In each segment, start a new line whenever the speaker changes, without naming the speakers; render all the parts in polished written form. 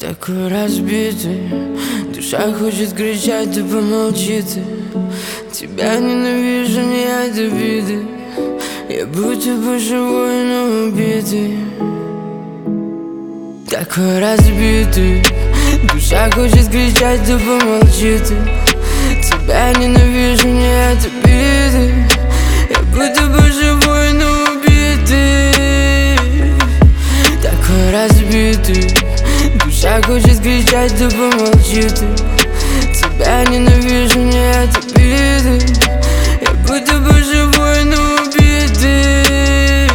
Такой разбитый, душа хочет кричать, да помолчи ты. Тебя ненавижу не от обиды, я будто бы живой, но убитый. Такой разбитый, душа хочет кричать, да помолчи ты. Тебя ненавижу не от обиды, я будто бы живой, но убитый. Такой разбитый, душа хочет кричать, да помолчи ты. Тебя ненавижу не от обиды, я будто бы живой, но убитый.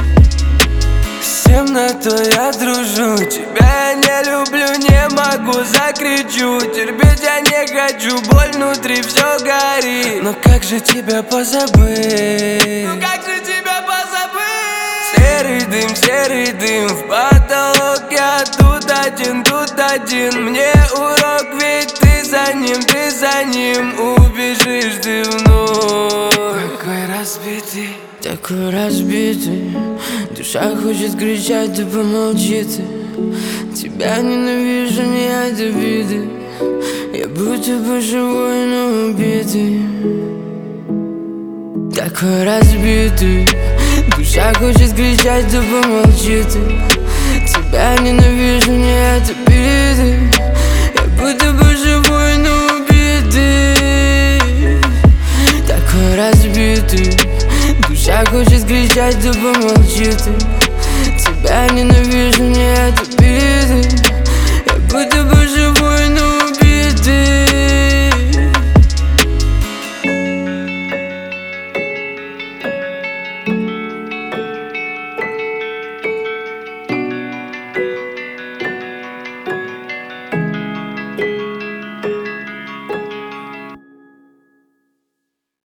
С темнотой я дружу, тебя я не люблю, не могу, закричу. Терпеть я не хочу, боль внутри, все горит. Но как же тебя позабыть? Ну как же тебя позабыть? Серый дым, в потолок я тут один. Мне урок, ведь ты за ним убежишь ты вновь.
Такой разбитый, душа хочет кричать, да помолчи ты. Тебя ненавижу не от обиды, я будто бы живой, но убитый. Такой разбитый, душа хочет кричать, да помолчи ты. Тебя ненавижу не от